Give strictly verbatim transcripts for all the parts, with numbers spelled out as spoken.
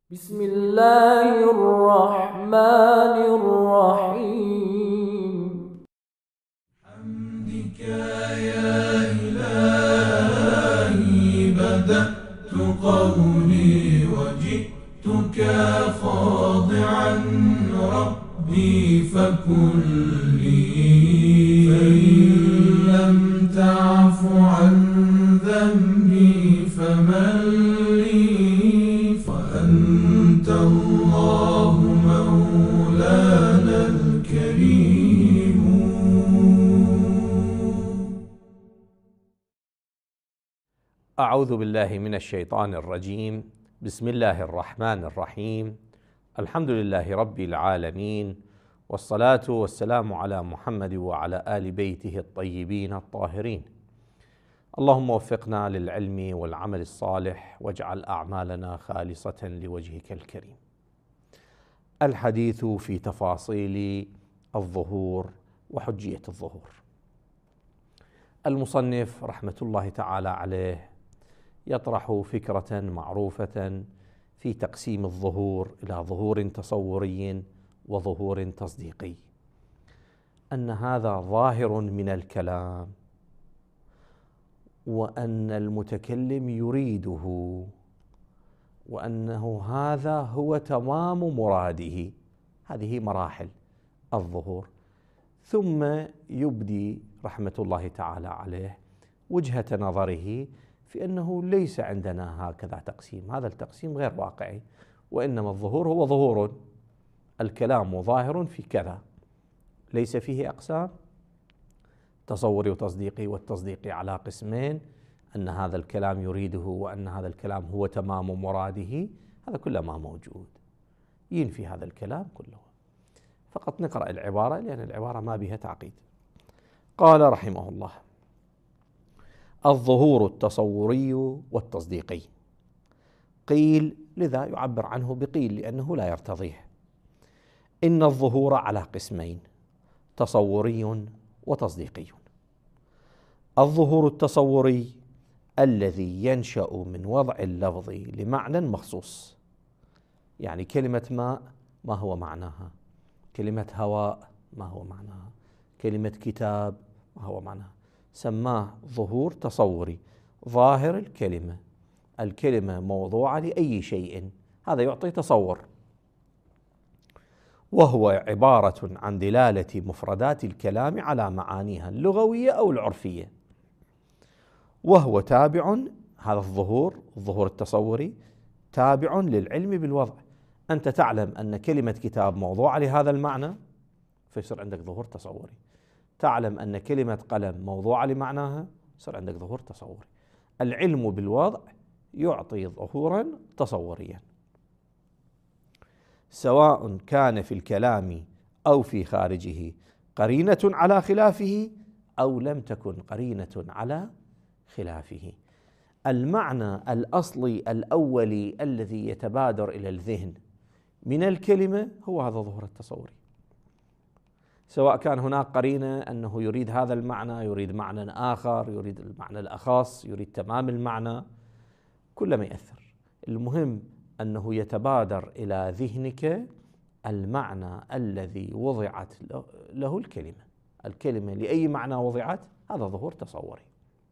بسم الله الرحمن الرحيم. حمدك يا إلهي بدأت قولي وجئتك خاضعا ربي فكلي، فإن لم تعف عن ذنبي فمن لي، وأنت الله مولانا الكريم. أعوذ بالله من الشيطان الرجيم. بسم الله الرحمن الرحيم. الحمد لله رب العالمين، والصلاة والسلام على محمد وعلى آل بيته الطيبين الطاهرين. اللهم وفقنا للعلم والعمل الصالح، واجعل أعمالنا خالصة لوجهك الكريم. الحديث في تفاصيل الظهور وحجية الظهور. المصنف رحمة الله تعالى عليه يطرح فكرة معروفة في تقسيم الظهور إلى ظهور تصوري وظهور تصديقي، أن هذا ظاهر من الكلام، وأن المتكلم يريده، وأنه هذا هو تمام مراده. هذه مراحل الظهور. ثم يبدي رحمة الله تعالى عليه وجهة نظره في أنه ليس عندنا هكذا تقسيم، هذا التقسيم غير واقعي، وإنما الظهور هو ظهور، الكلام ظاهر في كذا، ليس فيه أقسام تصوري وتصديقي، والتصديقي على قسمين، أن هذا الكلام يريده وأن هذا الكلام هو تمام مراده. هذا كله ما موجود، ينفي هذا الكلام كله. فقط نقرأ العبارة لأن العبارة ما بها تعقيد. قال رحمه الله: الظهور التصوري والتصديقي. قيل، لذا يعبر عنه بقيل لأنه لا يرتضيه. إن الظهور على قسمين: تصوري وتصديقي. الظهور التصوري الذي ينشأ من وضع اللفظ لمعنى مخصوص، يعني كلمة ماء ما هو معناها، كلمة هواء ما هو معناها، كلمة كتاب ما هو معناها، سماه ظهور تصوري. ظاهر الكلمة، الكلمة موضوعة لأي شيء، هذا يعطي تصور، وهو عبارة عن دلالة مفردات الكلام على معانيها اللغوية أو العرفية، وهو تابع، هذا الظهور الظهور التصوري تابع للعلم بالوضع. أنت تعلم أن كلمة كتاب موضوعة لهذا المعنى فيصير عندك ظهور تصوري، تعلم أن كلمة قلم موضوعة لمعناها يصير عندك ظهور تصوري. العلم بالوضع يعطي ظهورا تصوريا، سواء كان في الكلام أو في خارجه قرينة على خلافه أو لم تكن قرينة على خلافه. المعنى الأصلي الأولي الذي يتبادر إلى الذهن من الكلمة هو هذا الظهور التصوري، سواء كان هناك قرينة أنه يريد هذا المعنى، يريد معنى آخر، يريد المعنى الأخص، يريد تمام المعنى، كل ما يأثر. المهم أنه يتبادر إلى ذهنك المعنى الذي وضعت له الكلمة، الكلمة لأي معنى وضعت، هذا ظهور تصوري.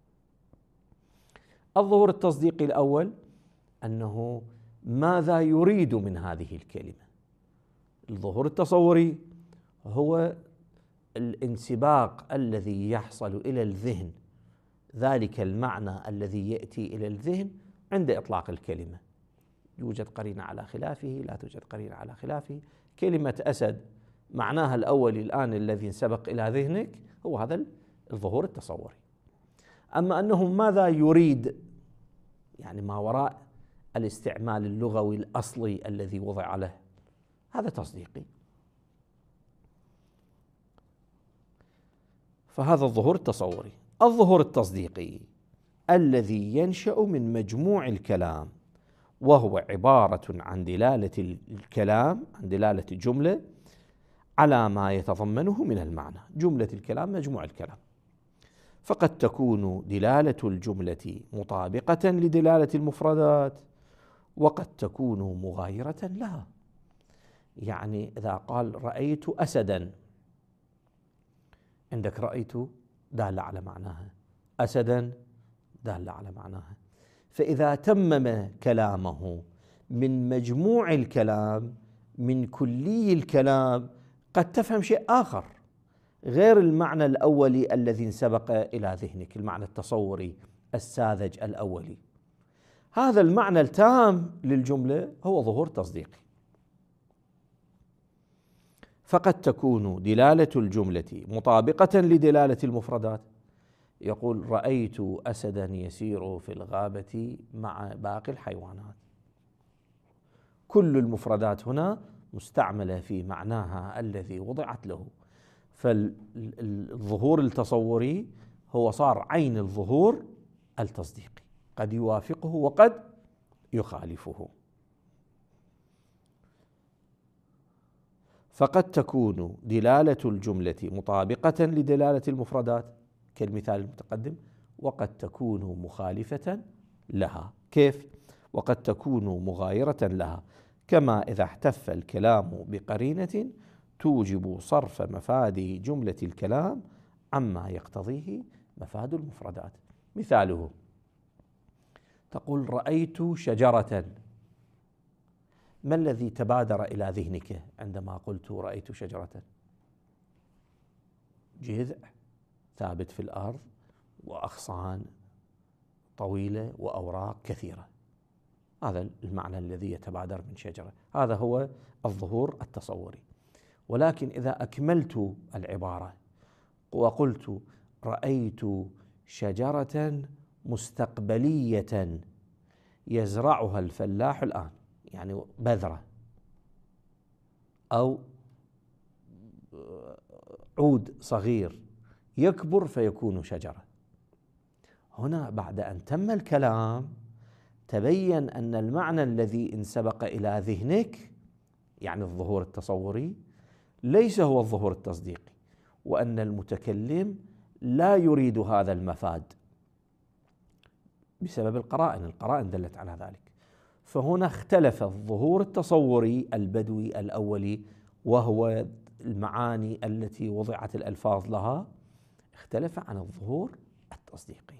الظهور التصديقي الأول أنه ماذا يريد من هذه الكلمة. الظهور التصوري هو الانسباق الذي يحصل إلى الذهن، ذلك المعنى الذي يأتي إلى الذهن عند إطلاق الكلمة، يوجد قرينة على خلافه، لا توجد قرينة على خلافه. كلمة أسد معناها الأول الآن الذي انسبق إلى ذهنك هو هذا الظهور التصوري. أما أنه ماذا يريد، يعني ما وراء الاستعمال اللغوي الأصلي الذي وضع له، هذا تصديقي. فهذا الظهور التصوري. الظهور التصديقي الذي ينشأ من مجموع الكلام، وهو عبارة عن دلالة الكلام، عن دلالة جملة على ما يتضمنه من المعنى. جملة الكلام مجموع الكلام، فقد تكون دلالة الجملة مطابقة لدلالة المفردات، وقد تكون مغايرة لها. يعني إذا قال رأيت أسدا، عندك رأيت دالة على معناها، أسدا دالة على معناها. فإذا تمم كلامه من مجموع الكلام، من كلي الكلام، قد تفهم شيء آخر غير المعنى الأولي الذي انسبق إلى ذهنك، المعنى التصوري الساذج الأولي. هذا المعنى التام للجملة هو ظهور تصديقي. فقد تكون دلالة الجملة مطابقة لدلالة المفردات. يقول رأيت أسدا يسير في الغابة مع باقي الحيوانات. كل المفردات هنا مستعملة في معناها الذي وضعت له. فالظهور التصوري هو صار عين الظهور التصديقي، قد يوافقه وقد يخالفه. فقد تكون دلالة الجملة مطابقة لدلالة المفردات كالمثال المتقدم، وقد تكون مخالفة لها. كيف؟ وقد تكون مغايرة لها، كما إذا احتف الكلام بقرينة توجب صرف مفاد جملة الكلام عما يقتضيه مفاد المفردات. مثاله: تقول رأيت شجرة. ما الذي تبادر إلى ذهنك عندما قلت رأيت شجرة؟ جذع ثابت في الأرض وأغصان طويلة وأوراق كثيرة، هذا المعنى الذي يتبادر من شجرة. هذا هو الظهور التصوري. ولكن إذا أكملت العبارة وقلت رأيت شجرة مستقبلية يزرعها الفلاح الآن، يعني بذرة أو عود صغير يكبر فيكون شجرة. هنا بعد أن تم الكلام تبين أن المعنى الذي انسبق إلى ذهنك، يعني الظهور التصوري، ليس هو الظهور التصديقي، وأن المتكلم لا يريد هذا المفاد بسبب القرائن. القرائن دلت على ذلك. فهنا اختلف الظهور التصوري البدوي الأولي، وهو المعاني التي وضعت الألفاظ لها، اختلف عن الظهور التصديقي.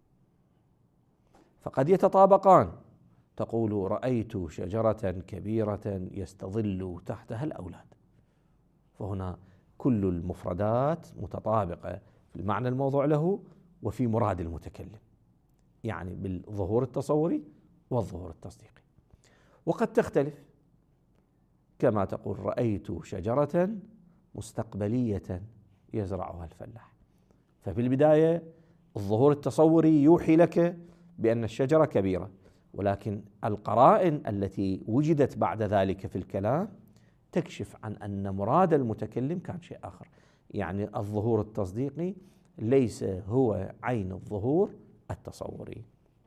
فقد يتطابقان. تقول رأيت شجرة كبيرة يستظل تحتها الأولاد، فهنا كل المفردات متطابقة في المعنى الموضوع له وفي مراد المتكلم، يعني بالظهور التصوري والظهور التصديقي. وقد تختلف، كما تقول رأيت شجرة مستقبلية يزرعها الفلاح. ففي البداية الظهور التصوري يوحي لك بأن الشجرة كبيرة، ولكن القرائن التي وجدت بعد ذلك في الكلام تكشف عن أن مراد المتكلم كان شيء آخر. يعني الظهور التصديقي ليس هو عين الظهور التصوري.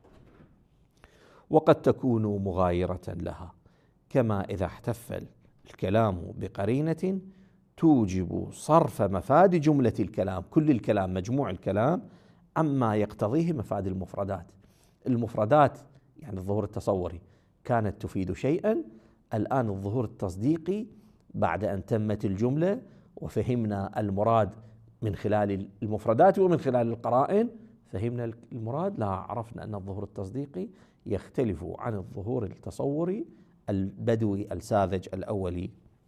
وقد تكون مغايرة لها، كما إذا احتف الكلام بقرينة توجب صرف مفاد جملة الكلام، كل الكلام مجموع الكلام، عما يقتضيه مفاد المفردات. المفردات يعني الظهور التصوري كانت تفيد شيئا، الآن الظهور التصديقي بعد أن تمت الجملة وفهمنا المراد من خلال المفردات ومن خلال القرائن، فهمنا المراد، لا عرفنا أن الظهور التصديقي يختلف عن الظهور التصوري البدوي الساذج الأولي.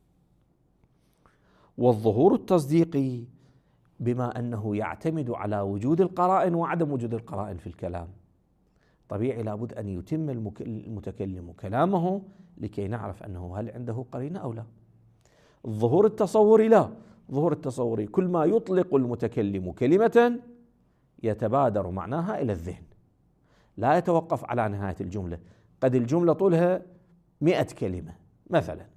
والظهور التصديقي بما أنه يعتمد على وجود القرائن وعدم وجود القرائن في الكلام، طبيعي لابد أن يتم المتكلم كلامه لكي نعرف أنه هل عنده قرينة أو لا. الظهور التصوري لا، الظهور التصوري كل ما يطلق المتكلم كلمة يتبادر معناها إلى الذهن، لا يتوقف على نهاية الجملة. قد الجملة طولها مئة كلمة مثلا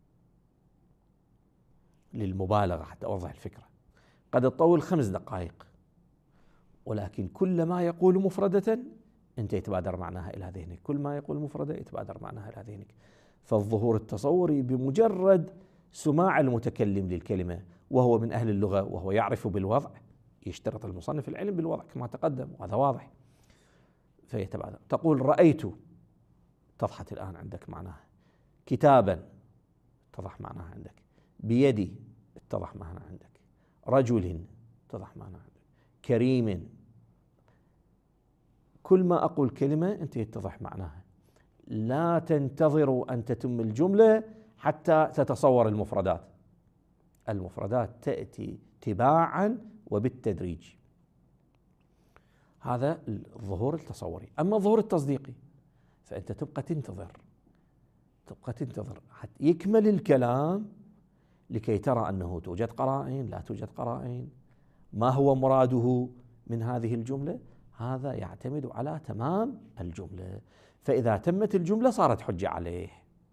للمبالغة حتى أوضح الفكرة، قد تطول خمس دقائق، ولكن كل ما يقول مفردة أنت يتبادر معناها إلى ذهنك، كل ما يقول مفردة يتبادر معناها إلى ذهنك. فالظهور التصوري بمجرد سماع المتكلم للكلمة وهو من أهل اللغة وهو يعرف بالوضع، يشترط المصنف العلم بالوضع كما تقدم وهذا واضح، فيتبادر. تقول رأيت اتضحت الآن عندك معناها. كتابا اتضح معناها عندك. بيدي اتضح معناها عندك. رجل اتضح معناها عندك. كريم. كل ما أقول كلمة أنت يتضح معناها. لا تنتظروا أن تتم الجملة حتى تتصور المفردات. المفردات تأتي تباعا وبالتدريج. هذا الظهور التصوري. أما الظهور التصديقي فأنت تبقى تنتظر تبقى تنتظر حتى يكمل الكلام لكي ترى أنه توجد قرائن لا توجد قرائن، ما هو مراده من هذه الجملة. هذا يعتمد على تمام الجملة، فإذا تمت الجملة صارت حجة عليه.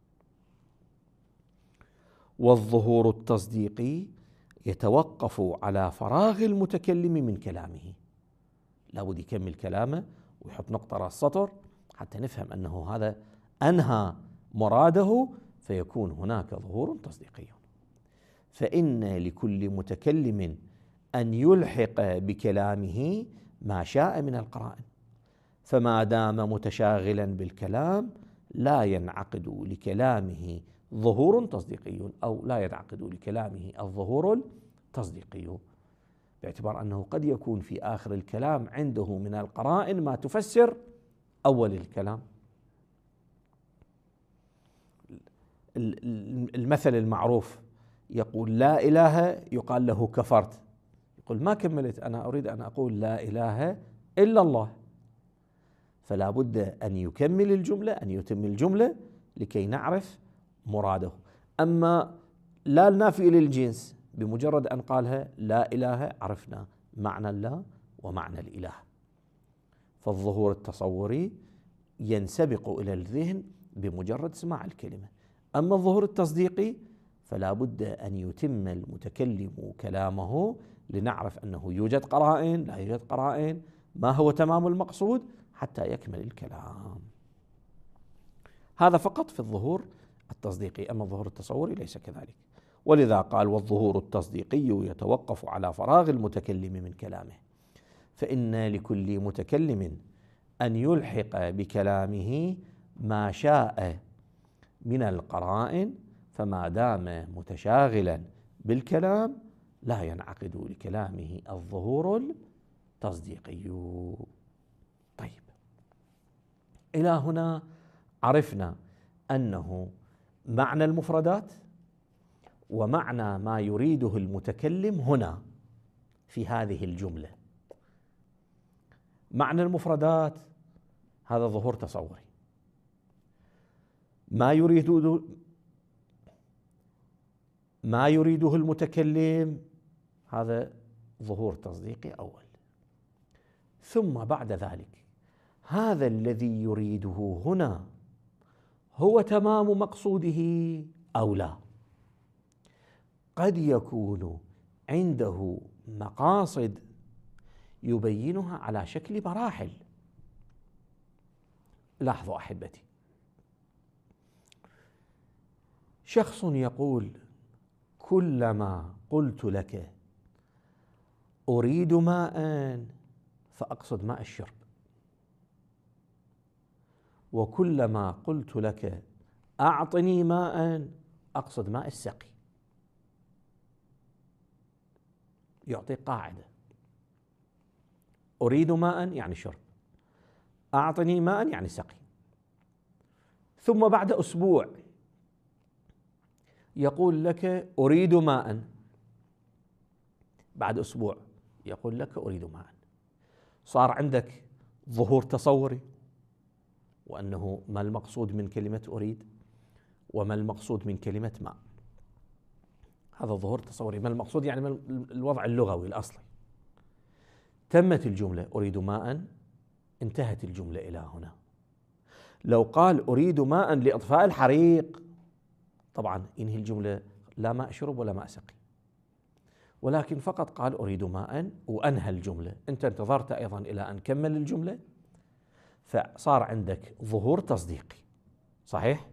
والظهور التصديقي يتوقف على فراغ المتكلم من كلامه. لابد يكمل كلامه ويحط نقطة راس سطر حتى نفهم أنه هذا أنهى مراده، فيكون هناك ظهور تصديقي. فإن لكل متكلم أن يلحق بكلامه ما شاء من القرائن، فما دام متشاغلا بالكلام لا ينعقد لكلامه ظهور تصديقي، أو لا ينعقد لكلامه الظهور التصديقي، باعتبار أنه قد يكون في آخر الكلام عنده من القرائن ما تفسر أول الكلام. المثل المعروف يقول لا إله، يقال له كفرت. يقول ما كملت، أنا أريد أن أقول لا إله إلا الله. فلا بد أن يكمل الجملة، أن يتم الجملة لكي نعرف مراده. أما لا النافي للجنس، بمجرد أن قالها لا إله عرفنا معنى الله ومعنى الإله. فالظهور التصوري ينسبق إلى الذهن بمجرد سماع الكلمة. أما الظهور التصديقي فلا بد أن يتم المتكلم كلامه لنعرف أنه يوجد قرائن لا يوجد قرائن، ما هو تمام المقصود حتى يكمل الكلام. هذا فقط في الظهور التصديقي. أما الظهور التصوري ليس كذلك. ولذا قال والظهور التصديقي يتوقف على فراغ المتكلم من كلامه، فإن لكل متكلم أن يلحق بكلامه ما شاء من القرائن، فما دام متشاغلا بالكلام لا ينعقد لكلامه الظهور التصديقي. طيب، إلى هنا عرفنا أنه معنى المفردات ومعنى ما يريده المتكلم هنا في هذه الجملة. معنى المفردات هذا ظهور تصوري، ما يريده ما يريده المتكلم هذا ظهور تصديقي أول. ثم بعد ذلك هذا الذي يريده هنا هو تمام مقصوده أو لا. قد يكون عنده مقاصد يبينها على شكل مراحل. لاحظوا أحبتي، شخص يقول كلما قلت لك أريد ماء فأقصد ماء الشرب، وكلما قلت لك أعطني ماء أقصد ماء السقي. يعطي قاعدة: أريد ماء يعني شرب، أعطني ماء يعني سقي. ثم بعد أسبوع يقول لك أريد ماء، بعد أسبوع يقول لك أريد ماء. صار عندك ظهور تصوري، وأنه ما المقصود من كلمة أريد وما المقصود من كلمة ماء. هذا ظهور تصوري. ما المقصود يعني الوضع اللغوي الأصلي. تمت الجملة أريد ماء، انتهت الجملة إلى هنا. لو قال أريد ماء لإطفاء الحريق طبعا ينهي الجملة، لا ماء شرب ولا ماء سقي. ولكن فقط قال أريد ماء وأنهى الجملة. أنت انتظرت أيضا إلى أن كمل الجملة، فصار عندك ظهور تصديقي صحيح.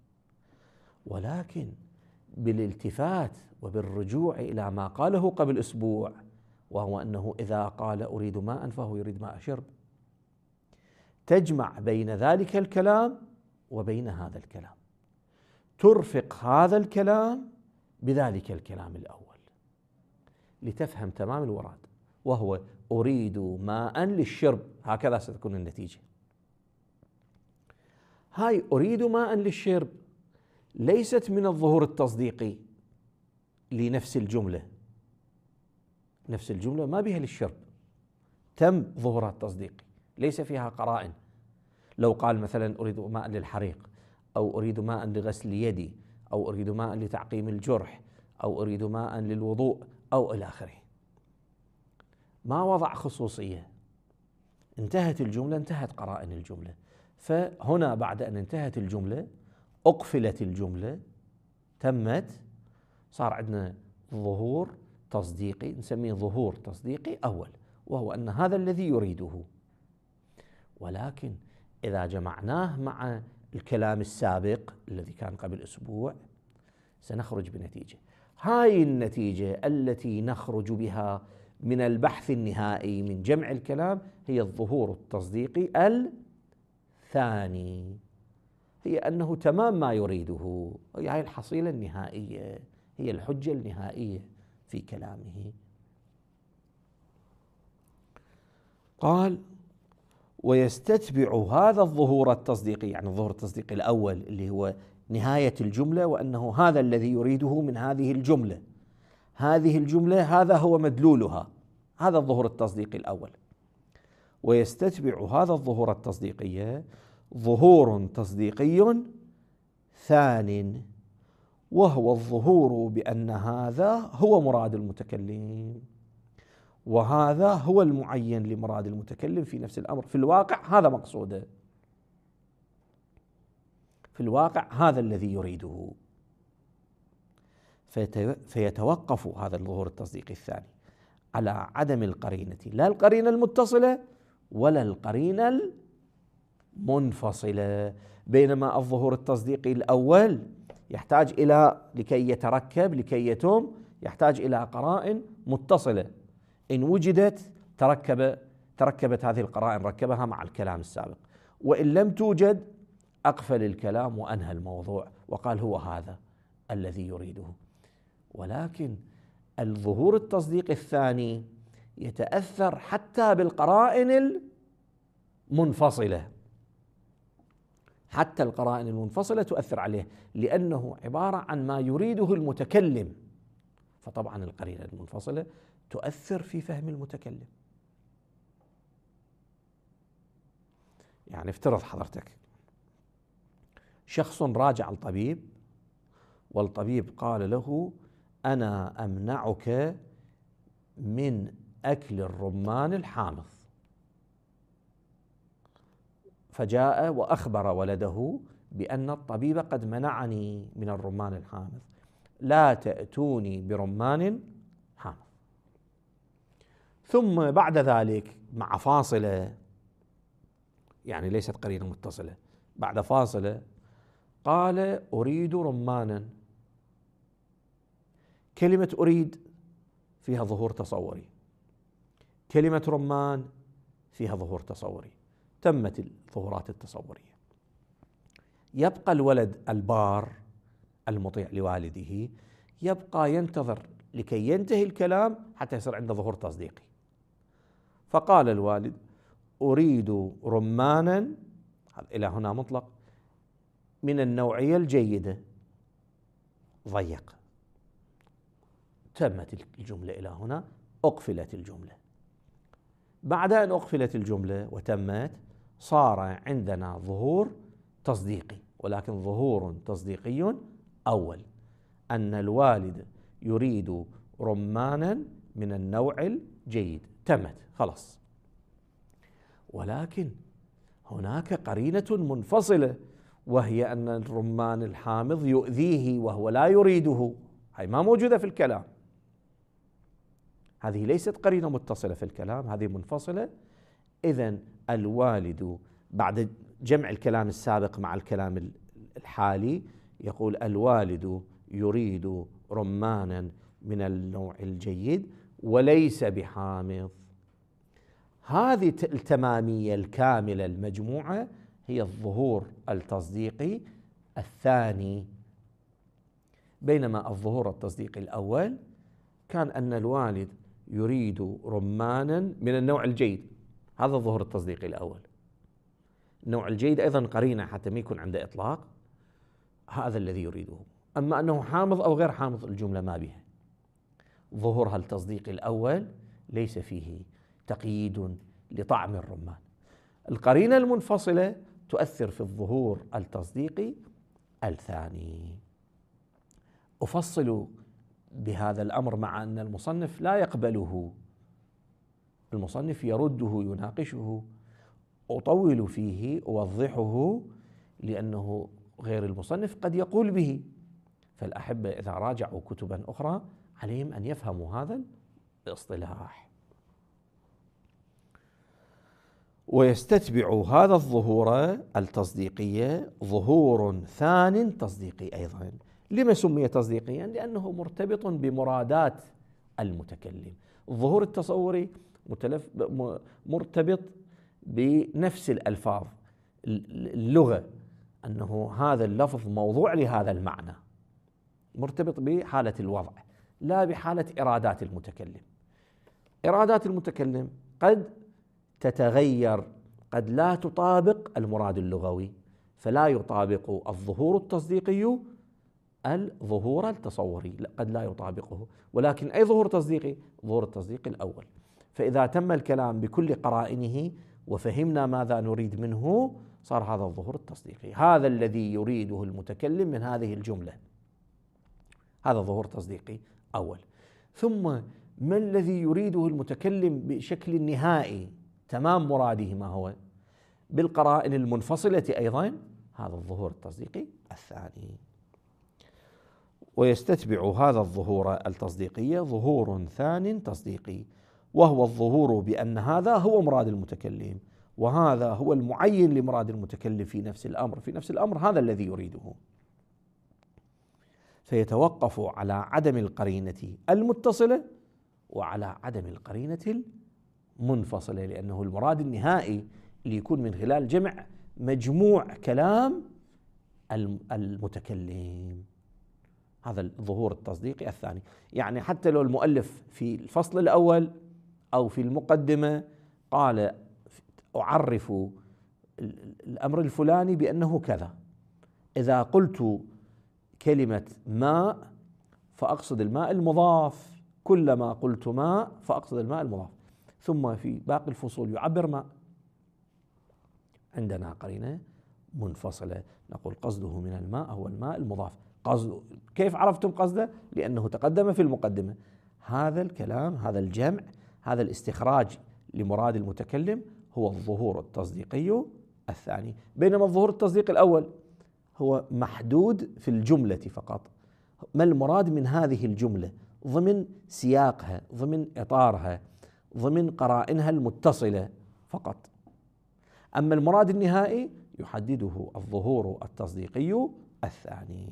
ولكن بالالتفات وبالرجوع إلى ما قاله قبل أسبوع، وهو أنه إذا قال أريد ماء فهو يريد ماء شرب، تجمع بين ذلك الكلام وبين هذا الكلام، ترفق هذا الكلام بذلك الكلام الأول لتفهم تمام المراد، وهو أريد ماء للشرب، هكذا ستكون النتيجة. هاي أريد ماء للشرب ليست من الظهور التصديقي لنفس الجملة، نفس الجملة ما بها للشرب، تم ظهورها التصديقي، ليس فيها قرائن. لو قال مثلا أريد ماء للحريق، أو أريد ماء لغسل يدي، أو أريد ماء لتعقيم الجرح، أو أريد ماء للوضوء، أو إلى آخره، ما وضع خصوصية، انتهت الجملة، انتهت قرائن الجملة. فهنا بعد أن انتهت الجملة أقفلت الجملة، تمت، صار عندنا ظهور تصديقي، نسميه ظهور تصديقي أول، وهو أن هذا الذي يريده. ولكن إذا جمعناه مع الكلام السابق الذي كان قبل أسبوع سنخرج بنتيجة. هاي النتيجة التي نخرج بها من البحث النهائي من جمع الكلام هي الظهور التصديقي الثاني، هي أنه تمام ما يريده، هي الحصيلة النهائية، هي الحجة النهائية في كلامه. قال ويستتبع هذا الظهور التصديقي، يعني الظهور التصديقي الأول اللي هو نهاية الجملة، وأنه هذا الذي يريده من هذه الجملة، هذه الجملة هذا هو مدلولها، هذا الظهور التصديقي الأول. ويستتبع هذا الظهور التصديقي ظهور تصديقي ثان، وهو الظهور بأن هذا هو مراد المتكلم، وهذا هو المعين لمراد المتكلم في نفس الأمر. في الواقع هذا مقصوده، في الواقع هذا الذي يريده. فيتوقف هذا الظهور التصديقي الثاني على عدم القرينة، لا القرينة المتصلة ولا القرينة المنفصلة، بينما الظهور التصديقي الأول يحتاج إلى لكي يتركب لكي يتم يحتاج إلى قرائن متصلة، إن وجدت تركب تركبت هذه القرائن، ركبها مع الكلام السابق، وإن لم توجد أقفل الكلام وأنهى الموضوع وقال هو هذا الذي يريده. ولكن الظهور التصديقي الثاني يتأثر حتى بالقرائن المنفصلة، حتى القرائن المنفصلة تؤثر عليه، لأنه عبارة عن ما يريده المتكلم، فطبعا القرينة المنفصلة تؤثر في فهم المتكلم. يعني افترض حضرتك شخص راجع الطبيب، والطبيب قال له أنا أمنعك من أكل الرمان الحامض، فجاء وأخبر ولده بأن الطبيب قد منعني من الرمان الحامض، لا تأتوني برمان حامض. ثم بعد ذلك مع فاصلة، يعني ليست قرينة متصلة، بعد فاصلة قال أريد رمانا. كلمة أريد فيها ظهور تصوري، كلمة رمان فيها ظهور تصوري، تمت الظهورات التصورية. يبقى الولد البار المطيع لوالده يبقى ينتظر لكي ينتهي الكلام حتى يصير عنده ظهور تصديقي. فقال الوالد أريد رمانا، إلى هنا مطلق، من النوعية الجيدة، ضيق، تمت الجملة إلى هنا، أقفلت الجملة. بعد أن أقفلت الجملة وتمت صار عندنا ظهور تصديقي، ولكن ظهور تصديقي أول، أن الوالد يريد رمانا من النوع الجيد، تمت خلاص. ولكن هناك قرينة منفصلة، وهي أن الرمان الحامض يؤذيه وهو لا يريده، هي ما موجودة في الكلام، هذه ليست قرينة متصلة في الكلام، هذه منفصلة. إذن الوالد بعد جمع الكلام السابق مع الكلام الحالي يقول الوالد يريد رمانا من النوع الجيد وليس بحامض. هذه التمامية الكاملة المجموعة هي الظهور التصديقي الثاني، بينما الظهور التصديقي الأول كان أن الوالد يريد رمانا من النوع الجيد، هذا الظهور التصديقي الأول. النوع الجيد أيضا قرينة حتى ما يكون عنده إطلاق، هذا الذي يريده. أما أنه حامض أو غير حامض الجملة ما بها. ظهورها التصديقي الأول ليس فيه تقييد لطعم الرمان. القرينة المنفصلة تؤثر في الظهور التصديقي الثاني. أفصل بهذا الأمر مع أن المصنف لا يقبله، المصنف يرده يناقشه، أطول فيه أوضحه لأنه غير المصنف قد يقول به، فالأحبة إذا راجعوا كتبا أخرى عليهم أن يفهموا هذا الاصطلاح. ويستتبع هذا الظهور التصديقية ظهور ثان تصديقي أيضا. لما سمي تصديقيا؟ لأنه مرتبط بمرادات المتكلم. الظهور التصوري مرتبط بنفس الألفاظ، اللغة، أنه هذا اللفظ موضوع لهذا المعنى، مرتبط بحالة الوضع لا بحالة إرادات المتكلم. إرادات المتكلم قد تتغير، قد لا تطابق المراد اللغوي، فلا يطابق الظهور التصديقي الظهور التصوري، قد لا يطابقه. ولكن أي ظهور تصديقي؟ ظهور التصديق الأول. فإذا تم الكلام بكل قرائنه وفهمنا ماذا نريد منه صار هذا الظهور التصديقي، هذا الذي يريده المتكلم من هذه الجملة، هذا ظهور تصديقي أول. ثم ما الذي يريده المتكلم بشكل نهائي، تمام مراده ما هو، بالقرائن المنفصلة أيضا، هذا الظهور التصديقي الثاني. ويستتبع هذا الظهور التصديقي ظهور ثان تصديقي، وهو الظهور بأن هذا هو مراد المتكلم، وهذا هو المعين لمراد المتكلم في نفس الأمر، في نفس الأمر هذا الذي يريده. فيتوقف على عدم القرينة المتصلة وعلى عدم القرينة المنفصلة، لأنه المراد النهائي اللي يكون من خلال جمع مجموع كلام المتكلم، هذا الظهور التصديقي الثاني. يعني حتى لو المؤلف في الفصل الأول أو في المقدمة قال أعرف الأمر الفلاني بأنه كذا، إذا قلت كلمة ماء فأقصد الماء المضاف، كلما قلت ماء فأقصد الماء المضاف، ثم في باقي الفصول يعبر ماء، عندنا قرينة منفصلة نقول قصده من الماء هو الماء المضاف. قصده كيف عرفتم قصده؟ لأنه تقدم في المقدمة. هذا الكلام، هذا الجمع، هذا الاستخراج لمراد المتكلم هو الظهور التصديقي الثاني. بينما الظهور التصديقي الأول هو محدود في الجملة فقط، ما المراد من هذه الجملة ضمن سياقها، ضمن إطارها، ضمن قرائنها المتصلة فقط. أما المراد النهائي يحدده الظهور التصديقي الثاني.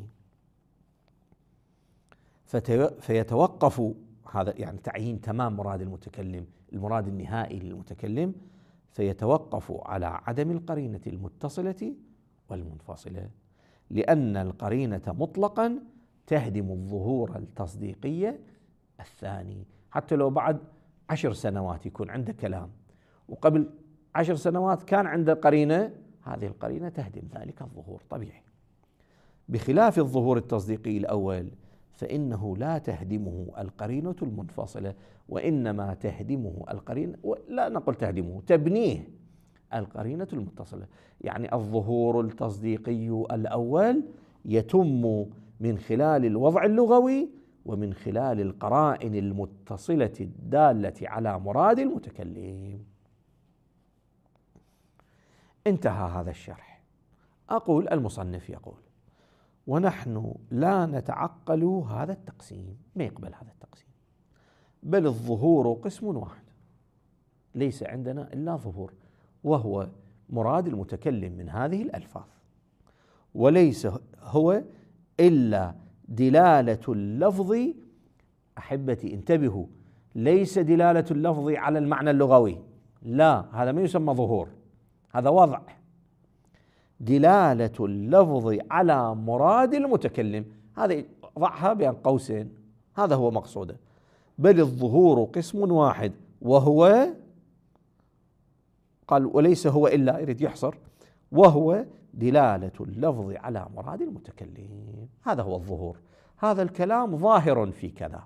فيتوقف هذا يعني تعيين تمام مراد المتكلم، المراد النهائي للمتكلم، فيتوقف على عدم القرينة المتصلة والمنفصلة، لأن القرينة مطلقا تهدم الظهور التصديقي الثاني. حتى لو بعد عشر سنوات يكون عنده كلام وقبل عشر سنوات كان عنده قرينة، هذه القرينة تهدم ذلك الظهور طبيعي. بخلاف الظهور التصديقي الأول فإنه لا تهدمه القرينة المنفصلة، وإنما تهدمه القرينة، لا نقول تهدمه، تبنيه القرينة المتصلة. يعني الظهور التصديقي الأول يتم من خلال الوضع اللغوي ومن خلال القرائن المتصلة الدالة على مراد المتكلم. انتهى هذا الشرح. أقول المصنف يقول: ونحن لا نتعقل هذا التقسيم، ما يقبل هذا التقسيم، بل الظهور قسم واحد، ليس عندنا إلا ظهور، وهو مراد المتكلم من هذه الألفاظ، وليس هو إلا دلالة اللفظ. أحبتي انتبهوا، ليس دلالة اللفظ على المعنى اللغوي، لا، هذا ما يسمى ظهور، هذا وضع. دلالة اللفظ على مراد المتكلم. هذا ضعها بين قوسين، هذا هو مقصوده. بل الظهور قسم واحد وهو، قال وليس هو إلا، يريد يحصر، وهو دلالة اللفظ على مراد المتكلم. هذا هو الظهور، هذا الكلام ظاهر في كذا،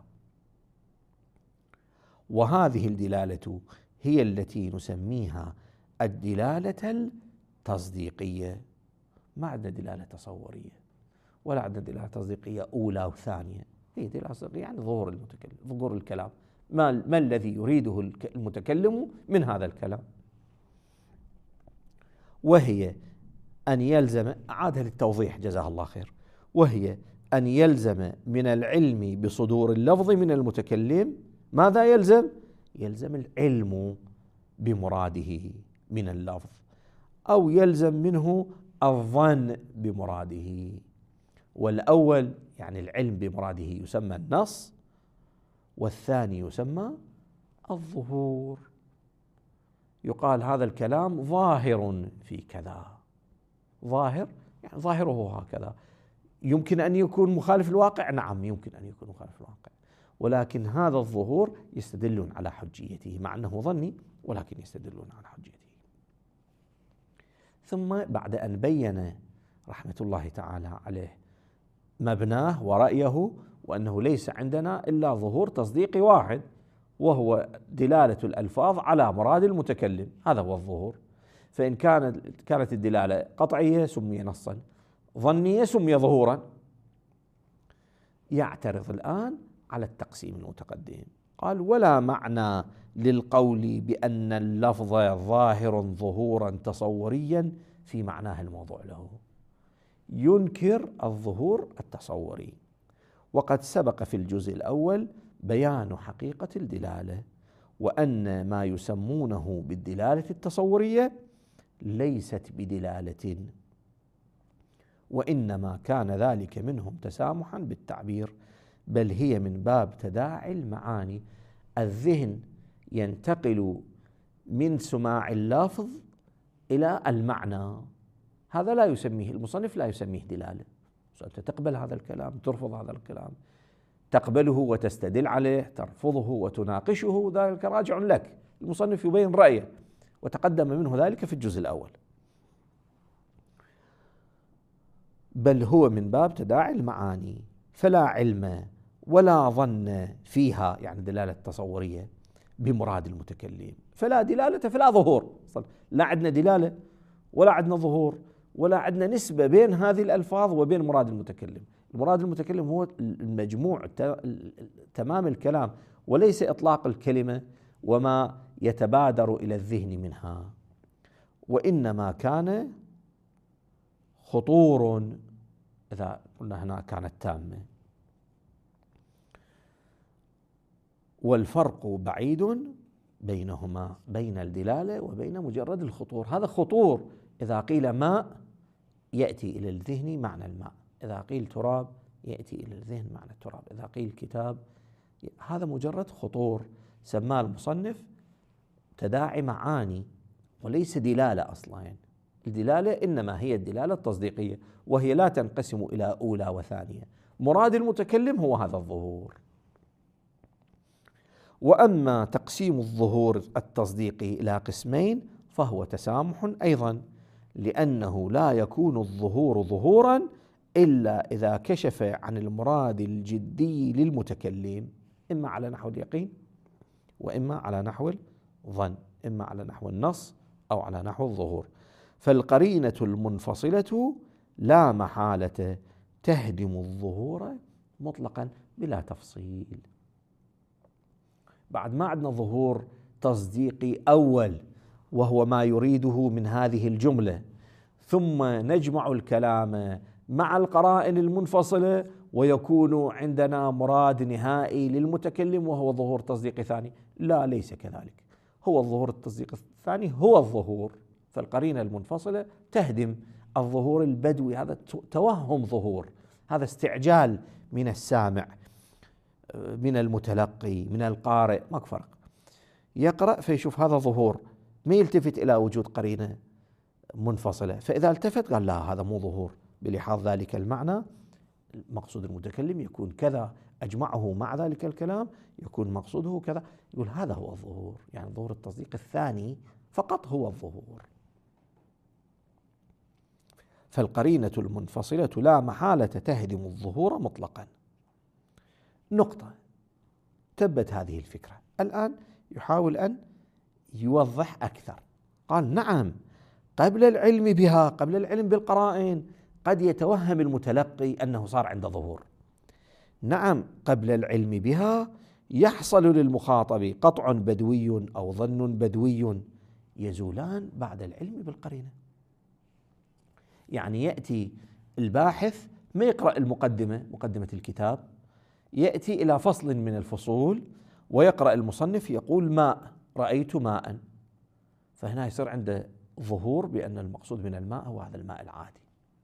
وهذه الدلالة هي التي نسميها الدلالة التصديقية. ما عندنا دلالة تصورية ولا عندنا دلالة تصديقية أولى وثانية، هي دلالة تصديقية يعني ظهور المتكلم، ظهور الكلام، ما, ما الذي يريده المتكلم من هذا الكلام. وهي أن يلزم، أعادها للتوضيح جزاه الله خير، وهي أن يلزم من العلم بصدور اللفظ من المتكلم ماذا يلزم؟ يلزم العلم بمراده من اللفظ، أو يلزم منه الظن بمراده. والأول يعني العلم بمراده يسمى النص، والثاني يسمى الظهور. يقال هذا الكلام ظاهر في كذا، ظاهر يعني ظاهره هكذا. يمكن أن يكون مخالف الواقع، نعم يمكن أن يكون مخالف الواقع، ولكن هذا الظهور يستدلون على حجيته، مع أنه ظني ولكن يستدلون على حجيته. ثم بعد أن بين رحمة الله تعالى عليه مبناه ورأيه، وأنه ليس عندنا إلا ظهور تصديقي واحد، وهو دلالة الألفاظ على مراد المتكلم، هذا هو الظهور. فإن كانت كانت الدلالة قطعية سمي نصا، ظنية سمي ظهورا. يعترض الآن على التقسيم المتقدم، قال ولا معنى للقول بأن اللفظ ظاهر ظهورا تصوريا في معناه الموضوع له. ينكر الظهور التصوري، وقد سبق في الجزء الأول بيان حقيقة الدلالة، وأن ما يسمونه بالدلالة التصورية ليست بدلالة، وإنما كان ذلك منهم تسامحا بالتعبير، بل هي من باب تداعي المعاني. الذهن ينتقل من سماع اللفظ إلى المعنى، هذا لا يسميه المصنف، لا يسميه دلالة. أنت تقبل هذا الكلام، ترفض هذا الكلام، تقبله وتستدل عليه، ترفضه وتناقشه، ذلك راجع لك. المصنف يبين رأيه، وتقدم منه ذلك في الجزء الأول. بل هو من باب تداعي المعاني، فلا علم ولا ظن فيها، يعني دلالة تصورية، بمراد المتكلم، فلا دلالة فلا ظهور. لا عندنا دلالة ولا عندنا ظهور ولا عندنا نسبة بين هذه الألفاظ وبين مراد المتكلم. المراد المتكلم هو المجموع تمام الكلام، وليس إطلاق الكلمة وما يتبادر إلى الذهن منها، وإنما كان خطور، إذا قلنا هنا كانت تامة. والفرق بعيد بينهما، بين الدلالة وبين مجرد الخطور. هذا خطور، إذا قيل ماء يأتي إلى الذهن معنى الماء، إذا قيل تراب يأتي إلى الذهن معنى التراب، إذا قيل كتاب، هذا مجرد خطور، سماه المصنف تداعي معاني وليس دلالة أصلا. يعني الدلالة إنما هي الدلالة التصديقية، وهي لا تنقسم إلى أولى وثانية. مراد المتكلم هو هذا الظهور. وأما تقسيم الظهور التصديقي إلى قسمين فهو تسامح أيضا، لأنه لا يكون الظهور ظهورا إلا إذا كشف عن المراد الجدي للمتكلم، إما على نحو اليقين وإما على نحو الظن، إما على نحو النص أو على نحو الظهور. فالقرينة المنفصلة لا محالة تهدم الظهور مطلقا بلا تفصيل. بعد ما عندنا ظهور تصديقي أول وهو ما يريده من هذه الجملة، ثم نجمع الكلام مع القرائن المنفصلة ويكون عندنا مراد نهائي للمتكلم وهو ظهور تصديقي ثاني. لا، ليس كذلك. هو الظهور التصديقي الثاني هو الظهور، فالقرينة المنفصلة تهدم الظهور البدوي. هذا توهم ظهور، هذا استعجال من السامع، من المتلقي، من القارئ، ماك فرق. يقرأ فيشوف هذا ظهور، ما يلتفت إلى وجود قرينة منفصلة. فإذا التفت قال لا هذا مو ظهور، بلحاظ ذلك المعنى مقصود المتكلم يكون كذا، أجمعه مع ذلك الكلام يكون مقصوده كذا، يقول هذا هو الظهور. يعني ظهور التصديق الثاني فقط هو الظهور. فالقرينة المنفصلة لا محالة تهدم الظهور مطلقا. نقطة. تبت هذه الفكرة. الآن يحاول أن يوضح أكثر. قال نعم قبل العلم بها، قبل العلم بالقرائن قد يتوهم المتلقي أنه صار عنده ظهور. نعم قبل العلم بها يحصل للمخاطب قطع بدوي أو ظن بدوي يزولان بعد العلم بالقرينة. يعني يأتي الباحث ما يقرأ المقدمة، مقدمة الكتاب، يأتي إلى فصل من الفصول ويقرأ المصنف يقول ماء، رأيت ماء، فهنا يصير عنده ظهور بأن المقصود من الماء هو هذا الماء العادي.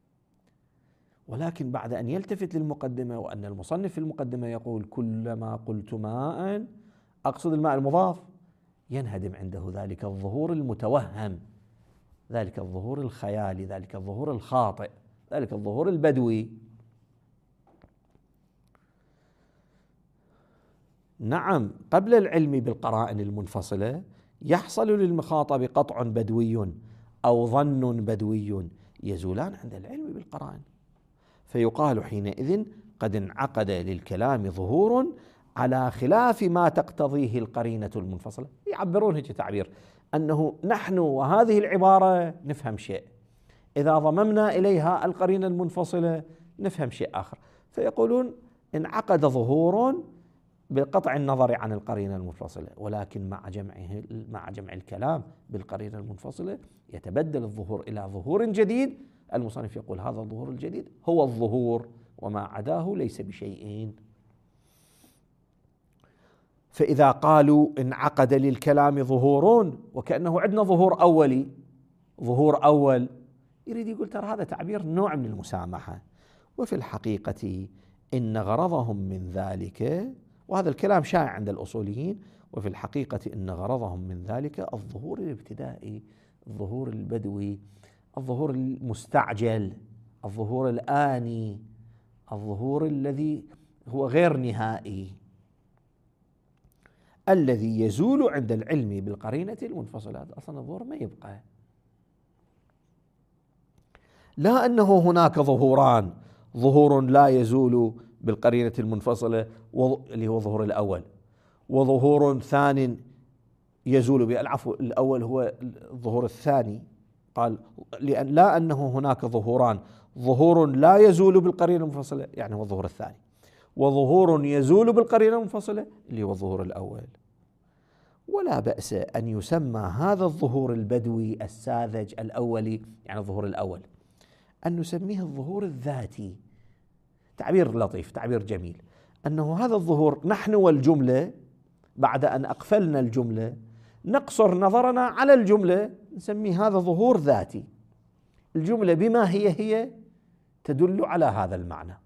ولكن بعد أن يلتفت للمقدمة وأن المصنف في المقدمة يقول كلما قلت ماء أقصد الماء المضاف، ينهدم عنده ذلك الظهور المتوهم، ذلك الظهور الخيالي، ذلك الظهور الخاطئ، ذلك الظهور البدوي. نعم قبل العلم بالقرائن المنفصلة يحصل للمخاطب قطع بدوي أو ظن بدوي يزولان عند العلم بالقرائن، فيقال حينئذ قد انعقد للكلام ظهور على خلاف ما تقتضيه القرينة المنفصلة. يعبرون هيك تعبير أنه نحن وهذه العبارة نفهم شيء، إذا ضممنا إليها القرينة المنفصلة نفهم شيء آخر، فيقولون انعقد ظهور بقطع النظر عن القرينة المنفصلة، ولكن مع جمعه مع جمع الكلام بالقرينة المنفصلة يتبدل الظهور إلى ظهور جديد. المصنف يقول هذا الظهور الجديد هو الظهور وما عداه ليس بشيء. فإذا قالوا انعقد للكلام ظهور وكأنه عندنا ظهور أولي، ظهور أول، يريد يقول ترى هذا تعبير نوع من المسامحة، وفي الحقيقة إن غرضهم من ذلك، وهذا الكلام شائع عند الأصوليين، وفي الحقيقة إن غرضهم من ذلك الظهور الابتدائي، الظهور البدوي، الظهور المستعجل، الظهور الآني، الظهور الذي هو غير نهائي، الذي يزول عند العلم بالقرينة المنفصلة. أصلا الظهور ما يبقى، لا أنه هناك ظهوران، ظهور لا يزول بالقرينة المنفصلة اللي هو الظهور الأول، وظهور ثاني يزول بالعفو الأول هو الظهور الثاني. قال لأن لا أنه هناك ظهوران، ظهور لا يزول بالقرينة المنفصلة يعني هو الظهور الثاني، وظهور يزول بالقرينة المنفصلة اللي هو الظهور الأول. ولا بأس أن يسمى هذا الظهور البدوي الساذج الأولي، يعني الظهور الأول، أن نسميه الظهور الذاتي. تعبير لطيف، تعبير جميل، أنه هذا الظهور نحن والجملة بعد أن أقفلنا الجملة نقصر نظرنا على الجملة نسميه هذا ظهور ذاتي، الجملة بما هي هي تدل على هذا المعنى،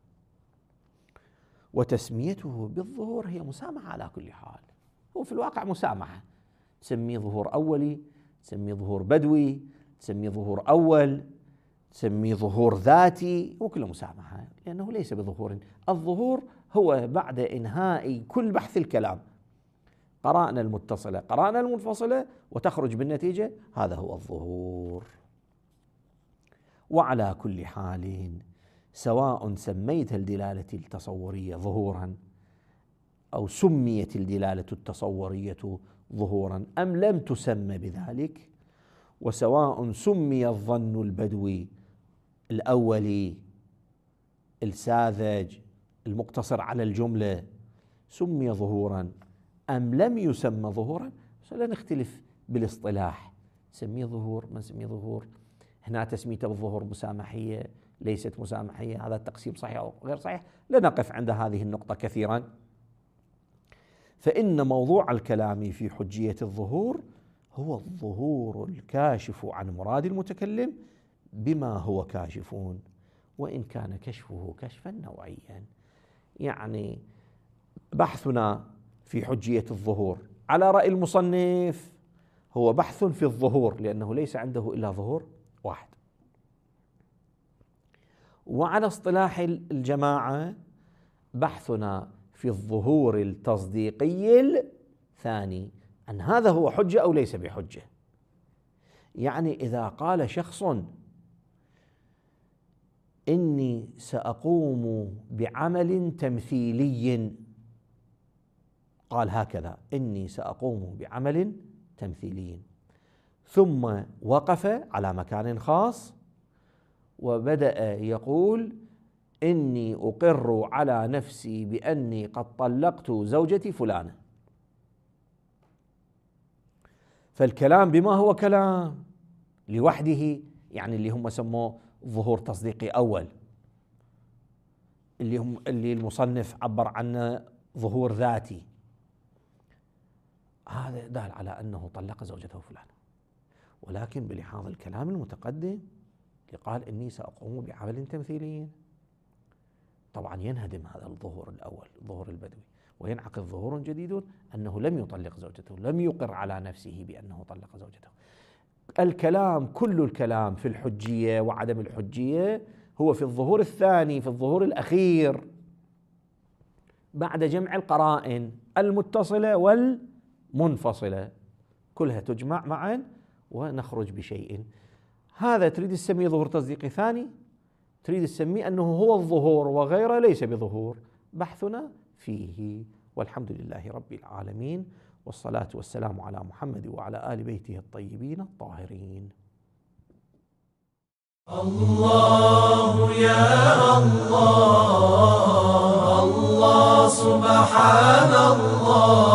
وتسميته بالظهور هي مسامحة على كل حال. هو في الواقع مسامحة، تسميه ظهور أولي، تسميه ظهور بدوي، تسميه ظهور أول، تسميه ظهور ذاتي، وكله مسامحة، لأنه ليس بظهور. الظهور هو بعد إنهاء كل بحث الكلام، قرأنا المتصلة قرأنا المنفصلة وتخرج بالنتيجة هذا هو الظهور. وعلى كل حال سواء سميت الدلالة التصورية ظهورا أو سميت الدلالة التصورية ظهورا أم لم تسمى بذلك، وسواء سمي الظن البدوي الأولي الساذج المقتصر على الجملة سمي ظهورا أم لم يسمى ظهورا، لا نختلف بالاصطلاح، سميه ظهور ما سميه ظهور. هنا تسميته بالظهور مسامحية ليست مسامحية، هذا التقسيم صحيح أو غير صحيح، لا نقف عند هذه النقطة كثيرا. فإن موضوع الكلام في حجية الظهور هو الظهور الكاشف عن مراد المتكلم بما هو كاشفون، وإن كان كشفه كشفا نوعيا. يعني بحثنا في حجية الظهور على رأي المصنف هو بحث في الظهور، لأنه ليس عنده إلا ظهور واحد. وعلى اصطلاح الجماعة بحثنا في الظهور التصديقي الثاني أن هذا هو حجة أو ليس بحجة. يعني إذا قال شخص إني سأقوم بعمل تمثيلي، قال هكذا: إني سأقوم بعمل تمثيلي، ثم وقف على مكان خاص وبدأ يقول: إني أقر على نفسي بأني قد طلقت زوجتي فلانة. فالكلام بما هو كلام لوحده، يعني اللي هم سموه ظهور تصديقي أول، اللي هم اللي المصنف عبر عنه ظهور ذاتي، هذا دال على أنه طلق زوجته فلانة. ولكن بلحاظ الكلام المتقدم اللي قال إني سأقوم بعمل تمثيلي، طبعا ينهدم هذا الظهور الأول، الظهور البدوي، وينعقد ظهور جديد أنه لم يطلق زوجته، لم يقر على نفسه بأنه طلق زوجته. الكلام، كل الكلام في الحجية وعدم الحجية هو في الظهور الثاني، في الظهور الأخير بعد جمع القرائن المتصلة والمنفصلة، كلها تجمع معا ونخرج بشيء. هذا تريد تسميه ظهور تصديقي ثاني، تريد تسميه أنه هو الظهور وغيره ليس بظهور. بحثنا فيه. والحمد لله رب العالمين، والصلاة والسلام على محمد وعلى آل بيته الطيبين الطاهرين. الله يا الله، الله سبحان الله.